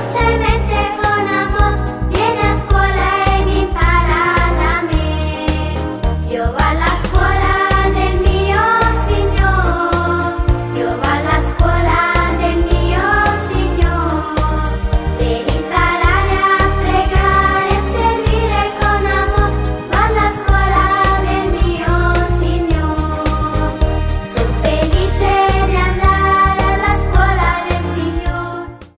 dolcemente con amor, vieni a scuola ed impara da me. Io alla